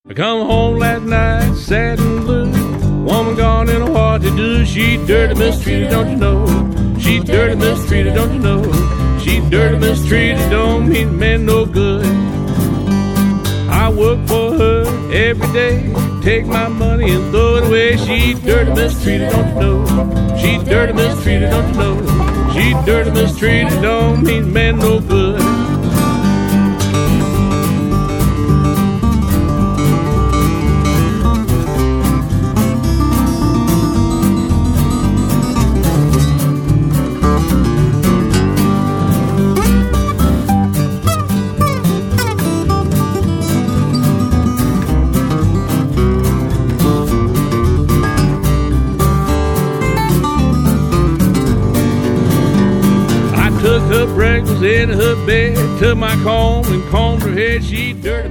I come home last night, sad and blue. Woman gone in a what to do. She dirty mistreated, don't you know? She dirty mistreated, don't you know? She dirty mistreated, don't mean men no good. I work for her every day, take my money and throw it away. She dirty mistreated, don't you know? She dirty mistreated, don't you know? She dirty mistreated, don't mean men no good. Took her breakfast in her bed, took my comb and combed her head. She dirty